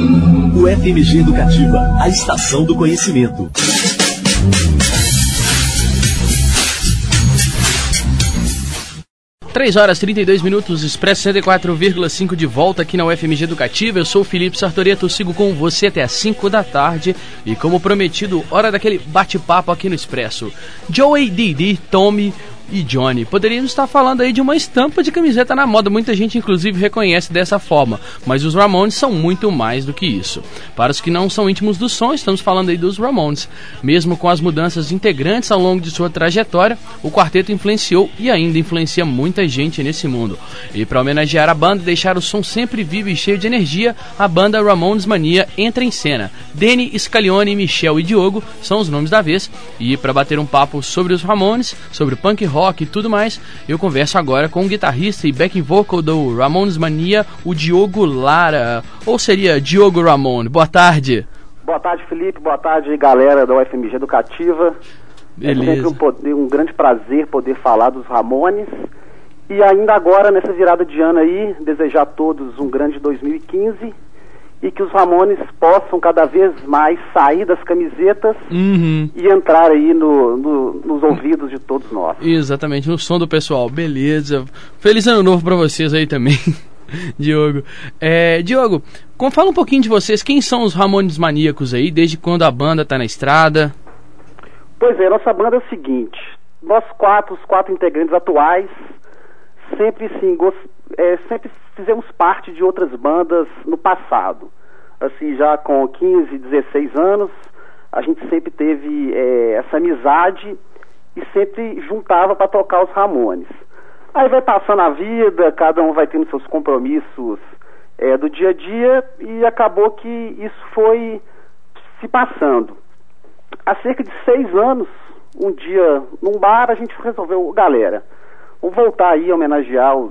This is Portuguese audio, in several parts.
O FMG Educativa, a estação do conhecimento. Três horas 32 minutos, Expresso 104,5 de volta aqui na UFMG Educativa. Eu sou o Felipe Sartoreto, sigo com você até às 5 da tarde. E como prometido, hora daquele bate-papo aqui no Expresso. Joey, Didi, Tommy e Johnny. Poderíamos estar falando aí de uma estampa de camiseta na moda. Muita gente, inclusive, reconhece dessa forma. Mas os Ramones são muito mais do que isso. Para os que não são íntimos do som, estamos falando aí dos Ramones. Mesmo com as mudanças de integrantes ao longo de sua trajetória, o quarteto influenciou e ainda influencia muita gente nesse mundo. E para homenagear a banda e deixar o som sempre vivo e cheio de energia, a banda Ramones Mania entra em cena. Danny, Scalione, Michel e Diogo são os nomes da vez. E para bater um papo sobre os Ramones, sobre o punk rock e tudo mais, eu converso agora com o guitarrista e backing vocal do Ramones Mania, o Diogo Lara, ou seria Diogo Ramone. Boa tarde. Boa tarde, Felipe. Boa tarde, galera da UFMG Educativa. Beleza. É sempre um grande prazer poder falar dos Ramones. E ainda agora, nessa virada de ano aí, desejar a todos um grande 2015 e que os Ramones possam cada vez mais sair das camisetas e entrar aí nos ouvidos de todos nós. Exatamente, no som do pessoal. Beleza. Feliz ano novo pra vocês aí também, Diogo. Diogo, fala um pouquinho de vocês. Quem são os Ramones Maníacos aí? Desde quando a banda tá na estrada? Pois é, nossa banda é o seguinte. Nós os quatro integrantes atuais, sempre fizemos parte de outras bandas no passado. Assim, já com 15, 16 anos, a gente sempre teve essa amizade e sempre juntava para tocar os Ramones. Aí vai passando a vida, cada um vai tendo seus compromissos do dia a dia e acabou que isso foi se passando. Há cerca de 6 anos, um dia num bar, a gente resolveu, galera, vamos voltar aí a homenagear os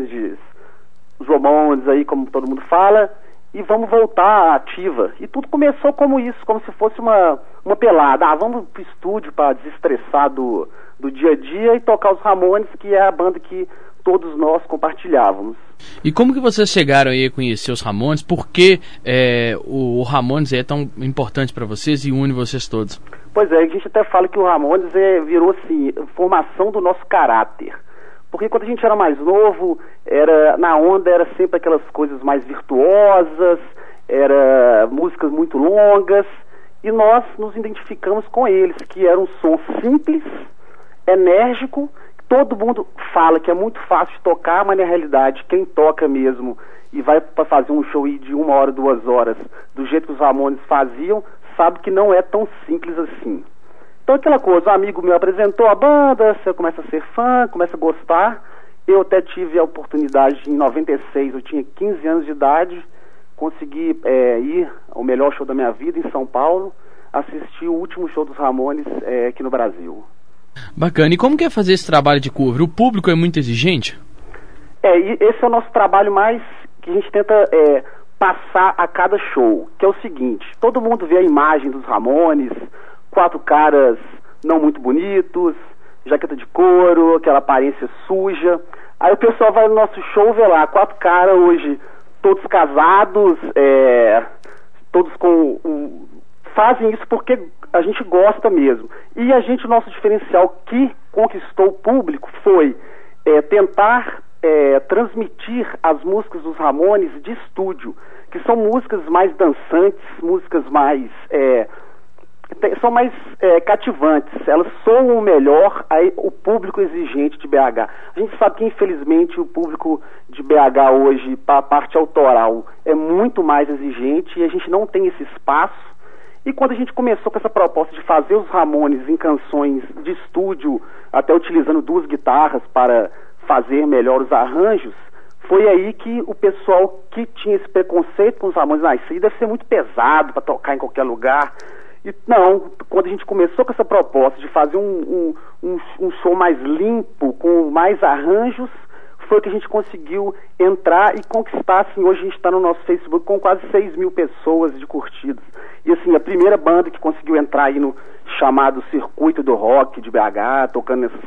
Ramones aí, como todo mundo fala, e vamos voltar à ativa. E tudo começou como isso, como se fosse uma pelada. Vamos pro estúdio para desestressar do dia a dia e tocar os Ramones, que é a banda que todos nós compartilhávamos. E como que vocês chegaram aí a conhecer os Ramones? Por que o Ramones é tão importante para vocês e une vocês todos? Pois é, a gente até fala que o Ramones virou assim, formação do nosso caráter. Porque quando a gente era mais novo, na onda era sempre aquelas coisas mais virtuosas, era músicas muito longas, e nós nos identificamos com eles, que era um som simples, enérgico, todo mundo fala que é muito fácil de tocar, mas na realidade quem toca mesmo e vai para fazer um show de 1 hora, 2 horas, do jeito que os Ramones faziam, sabe que não é tão simples assim. Então aquela coisa, um amigo meu apresentou a banda, você começa a ser fã, começa a gostar. Eu até tive a oportunidade em 96, eu tinha 15 anos de idade, consegui ir ao melhor show da minha vida em São Paulo, assistir o último show dos Ramones aqui no Brasil. Bacana. E como que é fazer esse trabalho de cover? O público é muito exigente? E esse é o nosso trabalho mais que a gente tenta passar a cada show, que é o seguinte, todo mundo vê a imagem dos Ramones, 4 caras não muito bonitos, jaqueta de couro, aquela aparência suja. Aí o pessoal vai no nosso show ver lá, 4 caras hoje, todos casados, todos fazem isso porque a gente gosta mesmo. E o nosso diferencial que conquistou o público foi tentar transmitir as músicas dos Ramones de estúdio, que são músicas mais dançantes, músicas mais são mais cativantes, elas soam melhor aí o público exigente de BH. A gente sabe que infelizmente o público de BH hoje, para a parte autoral, é muito mais exigente e a gente não tem esse espaço. E quando a gente começou com essa proposta de fazer os Ramones em canções de estúdio, até utilizando 2 guitarras para fazer melhor os arranjos, foi aí que o pessoal que tinha esse preconceito com os Ramones, isso aí deve ser muito pesado para tocar em qualquer lugar. E não, quando a gente começou com essa proposta de fazer um show mais limpo, com mais arranjos, foi que a gente conseguiu entrar e conquistar, assim, hoje a gente está no nosso Facebook com quase 6 mil pessoas de curtidas. E assim, a primeira banda que conseguiu entrar aí no chamado Circuito do Rock de BH, tocando nessas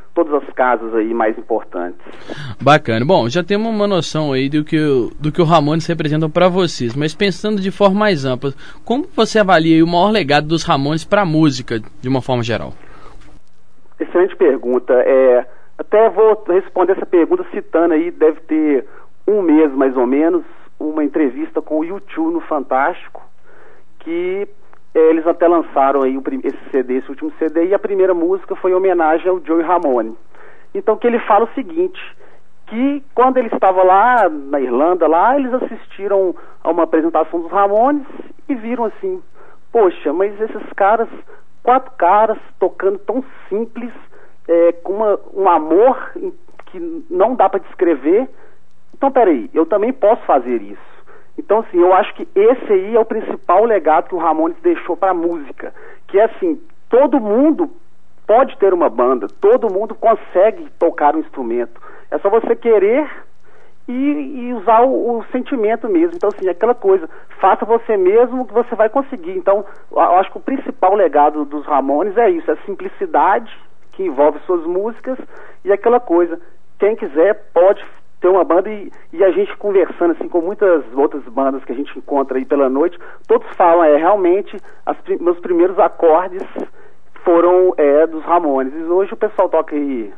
todas as casas aí mais importantes. Bacana. Bom, já temos uma noção aí do que o Ramones representa para vocês, mas pensando de forma mais ampla, como você avalia aí o maior legado dos Ramones para a música, de uma forma geral? Excelente pergunta. Até vou responder essa pergunta citando aí, deve ter um mês mais ou menos, uma entrevista com o U2 no Fantástico, que eles até lançaram aí esse último CD, e a primeira música foi em homenagem ao Joey Ramone. Então que ele fala o seguinte, que quando ele estava lá na Irlanda, lá eles assistiram a uma apresentação dos Ramones e viram assim, poxa, mas esses caras, 4 caras tocando tão simples, com um amor que não dá para descrever. Então peraí, eu também posso fazer isso. Então, assim, eu acho que esse aí é o principal legado que o Ramones deixou para a música, que é assim, todo mundo pode ter uma banda, todo mundo consegue tocar um instrumento, é só você querer e usar o sentimento mesmo. Então, assim, aquela coisa, faça você mesmo que você vai conseguir. Então, eu acho que o principal legado dos Ramones é isso, é a simplicidade que envolve suas músicas e aquela coisa, quem quiser pode ter uma banda, e a gente conversando assim com muitas outras bandas que a gente encontra aí pela noite, todos falam, realmente meus primeiros acordes foram dos Ramones, e hoje o pessoal toca aí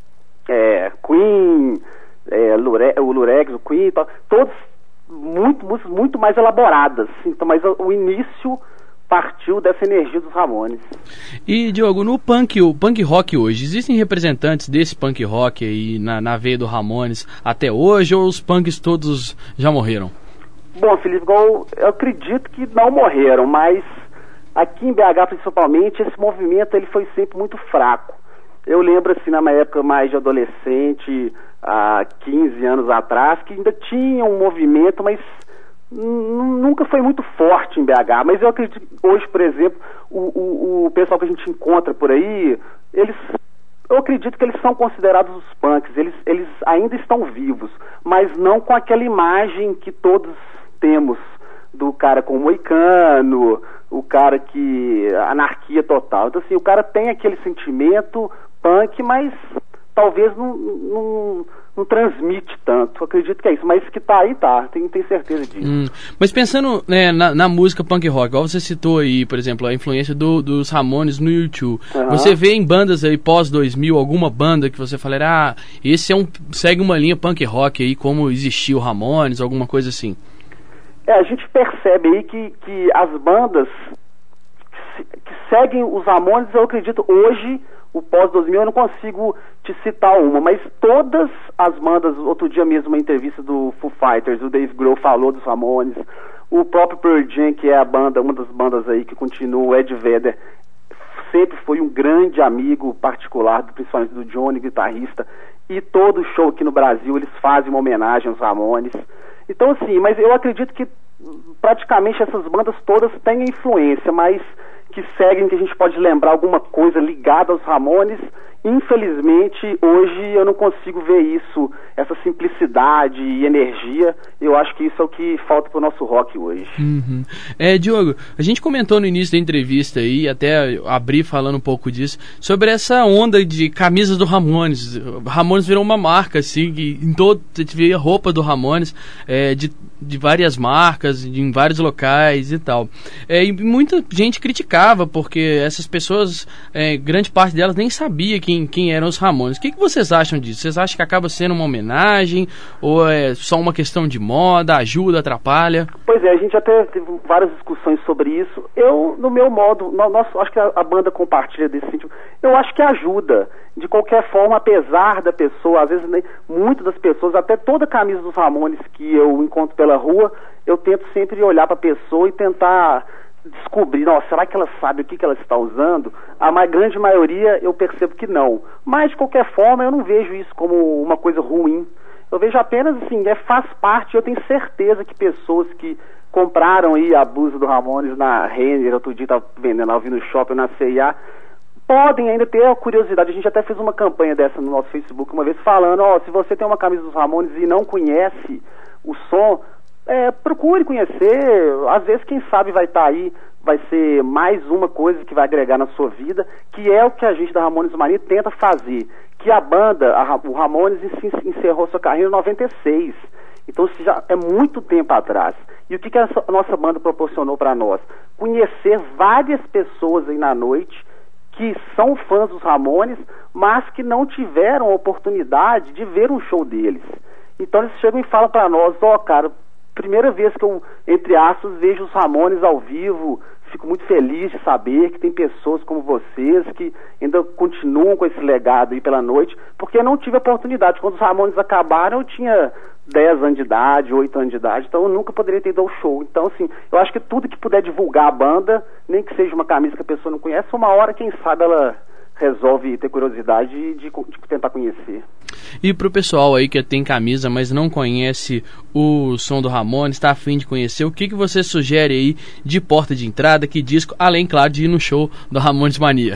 Queen, o Lurex, o Queen, todos músicas muito mais elaboradas, então, mas o início partiu dessa energia dos Ramones. E, Diogo, o punk rock hoje, existem representantes desse punk rock aí na veia do Ramones até hoje, ou os punks todos já morreram? Bom, Felipe, eu acredito que não morreram, mas aqui em BH principalmente, esse movimento ele foi sempre muito fraco. Eu lembro assim, na minha época mais de adolescente, há 15 anos atrás, que ainda tinha um movimento, mas nunca foi muito forte em BH, mas eu acredito que hoje, por exemplo, o pessoal que a gente encontra por aí, eu acredito que eles são considerados os punks, eles ainda estão vivos, mas não com aquela imagem que todos temos do cara com o moicano, o cara que anarquia total. Então assim, o cara tem aquele sentimento punk, mas talvez não transmite tanto. Eu acredito que é isso, mas que tá aí, tenho certeza disso. Mas pensando, né, na música punk rock, igual você citou aí, por exemplo, a influência dos Ramones no U2, você vê em bandas aí pós-2000 alguma banda que você fala, esse segue uma linha punk rock aí, como existiu o Ramones, alguma coisa assim? A gente percebe aí que as bandas que seguem os Ramones, eu acredito, hoje, o pós-2000, eu não consigo te citar uma, mas todas as bandas, outro dia mesmo, uma entrevista do Foo Fighters, o Dave Grohl falou dos Ramones, o próprio Pearl Jam, que é uma das bandas aí que continua, o Ed Vedder, sempre foi um grande amigo particular, principalmente do Johnny, guitarrista, e todo show aqui no Brasil eles fazem uma homenagem aos Ramones. Então assim, mas eu acredito que praticamente essas bandas todas têm influência, mas que seguem, que a gente pode lembrar alguma coisa ligada aos Ramones. Infelizmente, hoje eu não consigo ver isso, essa simplicidade e energia. Eu acho que isso é o que falta pro nosso rock hoje. Diogo, a gente comentou no início da entrevista aí, até abrir falando um pouco disso, sobre essa onda de camisas do Ramones. Ramones virou uma marca, assim, que em todo você via roupa do Ramones, de várias marcas, em vários locais e tal. E muita gente criticava, porque essas pessoas, grande parte delas nem sabia quem eram os Ramones. O que vocês acham disso? Vocês acham que acaba sendo uma homenagem? Ou é só uma questão de moda, ajuda, atrapalha? Pois a gente até teve várias discussões sobre isso. Eu, no meu modo, acho que a banda compartilha desse sentido. Eu acho que ajuda. De qualquer forma, apesar da pessoa, às vezes, muitas das pessoas, até toda camisa dos Ramones que eu encontro pela rua, eu tento sempre olhar para a pessoa e tentar descobrir, será que ela sabe o que ela está usando? A grande maioria eu percebo que não. Mas, de qualquer forma, eu não vejo isso como uma coisa ruim. Eu vejo apenas, assim, faz parte. Eu tenho certeza que pessoas que compraram aí a blusa do Ramones na Renner, outro dia estava vendendo ali no shopping, na C&A, podem ainda ter a curiosidade. A gente até fez uma campanha dessa no nosso Facebook uma vez falando, se você tem uma camisa dos Ramones e não conhece o som, procure conhecer, às vezes quem sabe vai estar aí, vai ser mais uma coisa que vai agregar na sua vida, que é o que a gente da Ramones Mania tenta fazer, que a banda, o Ramones encerrou sua carreira em 96, então isso já é muito tempo atrás. E o que a nossa banda proporcionou para nós? Conhecer várias pessoas aí na noite que são fãs dos Ramones, mas que não tiveram a oportunidade de ver um show deles. Então eles chegam e falam para nós, cara, primeira vez que eu, entre aspas, vejo os Ramones ao vivo, fico muito feliz de saber que tem pessoas como vocês que ainda continuam com esse legado aí pela noite, porque eu não tive a oportunidade. Quando os Ramones acabaram, eu tinha 10 anos de idade, 8 anos de idade, então eu nunca poderia ter ido ao show. Então, assim, eu acho que tudo que puder divulgar a banda, nem que seja uma camisa que a pessoa não conhece, uma hora, quem sabe, ela resolve ter curiosidade de tentar conhecer. E pro pessoal aí que tem camisa, mas não conhece o som do Ramones, está a fim de conhecer, o que você sugere aí de porta de entrada, que disco, além, claro, de ir no show do Ramones Mania?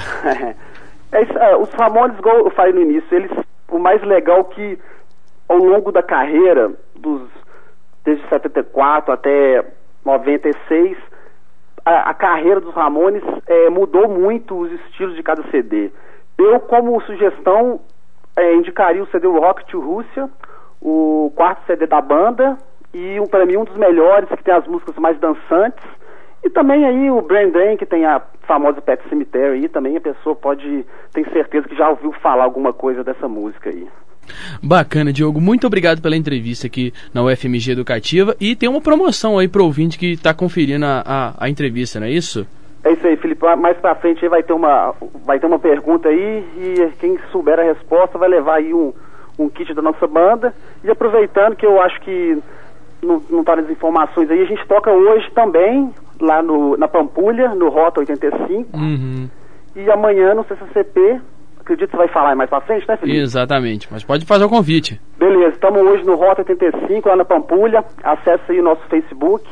Os Ramones, igual eu falei no início, o mais legal que ao longo da carreira, desde 74 até 96, a carreira dos Ramones mudou muito os estilos de cada CD. Eu, como sugestão, indicaria o CD Rock to Russia, o quarto CD da banda, e para mim um dos melhores, que tem as músicas mais dançantes, e também aí o Brain Drain, que tem a famosa Pet Cemetery, aí também a pessoa tem certeza que já ouviu falar alguma coisa dessa música aí. Bacana, Diogo, muito obrigado pela entrevista aqui na UFMG Educativa, e tem uma promoção aí pro ouvinte que está conferindo a entrevista, não é isso? É isso aí, Felipe, mais pra frente aí vai ter uma pergunta aí, e quem souber a resposta vai levar aí um kit da nossa banda. E aproveitando que eu acho que não tá nas informações aí, a gente toca hoje também lá na Pampulha, no Rota 85, e amanhã no CCCP. Acredito que você vai falar mais pra frente, né, Felipe? Exatamente, mas pode fazer o convite. Beleza, estamos hoje no Rota 85, lá na Pampulha. Acesse aí o nosso Facebook,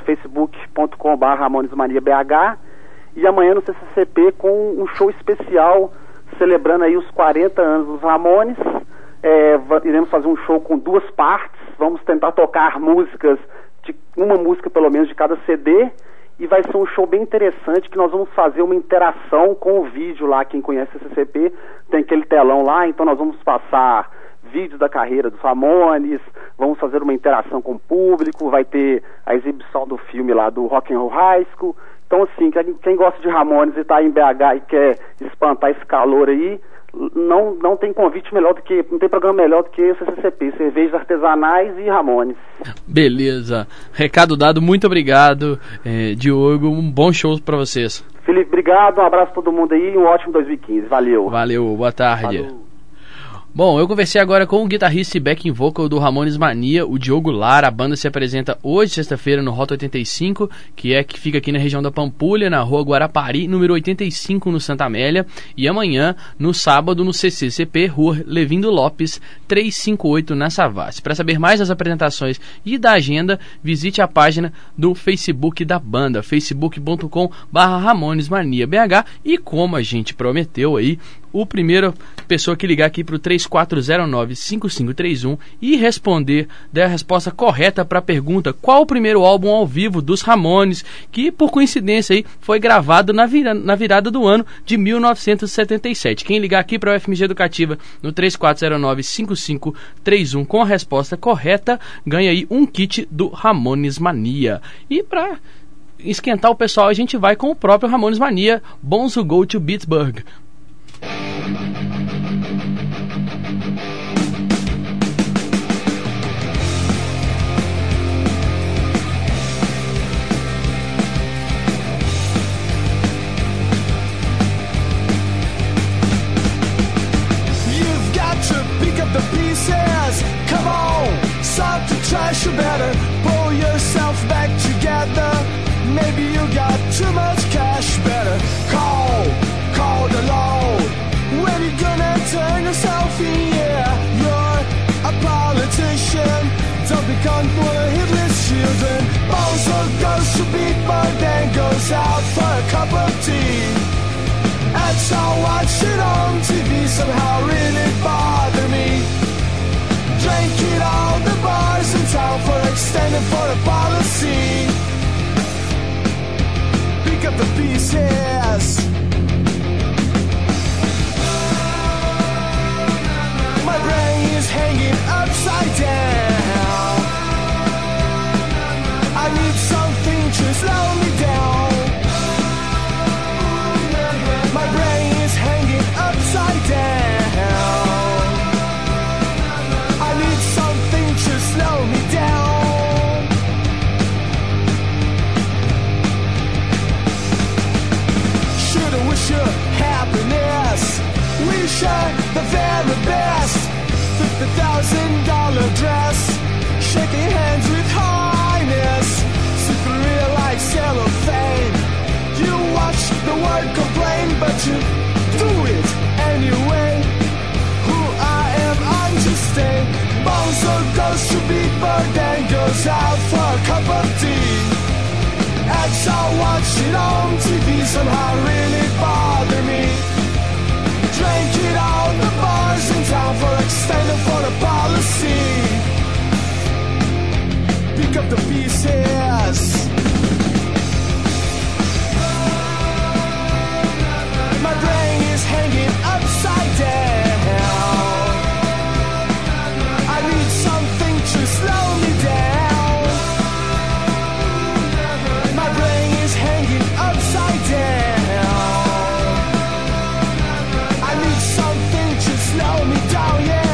facebook.com/RamonesManiaBH. E amanhã no CCCP com um show especial, celebrando aí os 40 anos dos Ramones. Iremos fazer um show com 2 partes. Vamos tentar tocar músicas, uma música pelo menos de cada CD. E vai ser um show bem interessante, que nós vamos fazer uma interação com o vídeo lá. Quem conhece o CCCP tem aquele telão lá, então nós vamos passar vídeos da carreira dos Ramones, vamos fazer uma interação com o público, vai ter a exibição do filme lá do Rock and Roll High School. Então, assim, quem gosta de Ramones e está em BH e quer espantar esse calor aí, não tem não tem programa melhor do que o CCCP, cervejas artesanais e Ramones. Beleza, recado dado, muito obrigado, Diogo, um bom show para vocês. Felipe, obrigado, um abraço a todo mundo aí e um ótimo 2015, valeu. Valeu, boa tarde. Falou. Bom, eu conversei agora com o guitarrista e backing vocal do Ramones Mania, o Diogo Lara. A banda se apresenta hoje, sexta-feira, no Rota 85, que fica aqui na região da Pampulha, na rua Guarapari, número 85, no Santa Amélia. E amanhã, no sábado, no CCCP, rua Levindo Lopes, 358, na Savassi. Para saber mais das apresentações e da agenda, visite a página do Facebook da banda, facebook.com/RamonesManiaBH. E como a gente prometeu aí, o primeiro pessoa que ligar aqui para o 3409-5531 e der a resposta correta para a pergunta: qual o primeiro álbum ao vivo dos Ramones, que por coincidência aí foi gravado na virada do ano de 1977. Quem ligar aqui para a UFMG Educativa no 3409-5531 com a resposta correta ganha aí um kit do Ramones Mania. E para esquentar o pessoal, a gente vai com o próprio Ramones Mania, Bones Who Go to Pittsburgh. You better pull yourself back together. Maybe you got too much cash. Better call the Lord. When you gonna turn yourself in? Yeah, you're a politician. Don't become one of Hitler's children. Also goes to Pittsburgh, then goes out for a cup of tea. And so watch it on TV somehow really bother me. Drink it all the bars. bars in town for extended foreign policy. Pick up the pieces. My brain is hanging upside down. I need something to slow me down. My brain is hanging upside down. I need something to slow me down. Shoulda, wish you happiness. Wish you the very best. $50,000 dress. Shaking hands with highness. Super real like cellophane. You watch the world complain, but you do it anyway. Who I am, I'm just staying. Bonzo goes to Big Bird and goes out for a cup of tea. Ads I watch it on TV somehow really bother me. Drink it on the bars in town for extended foreign policy. Pick up the pieces. My brain is hanging upside down. I need something to slow me down. My brain is hanging upside down. I need something to slow me down, yeah.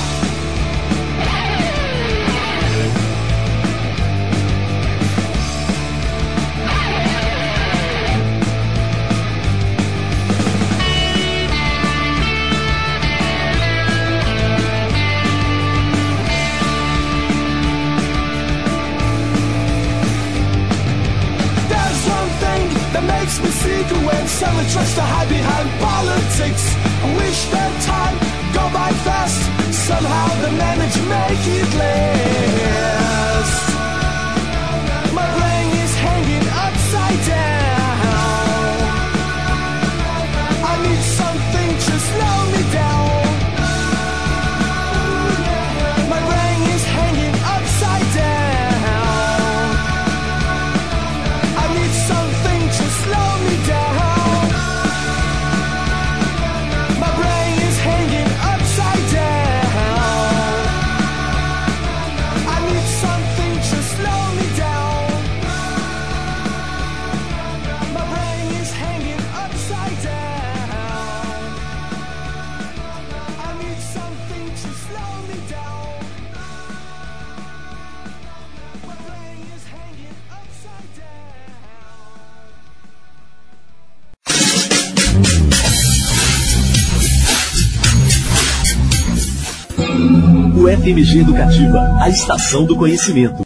Makes me sick when someone tries to hide behind politics. I wish that time go by fast. Somehow they manage to make it last. My brain is hanging upside down. I need something to slow me down. My brain is hanging upside down. I need something to slow me down. My brain is hanging upside down. I need something to slow me down. My brain is hanging upside down. I need something to slow me down. My brain is hanging upside down. O FMG Educativa, a estação do conhecimento.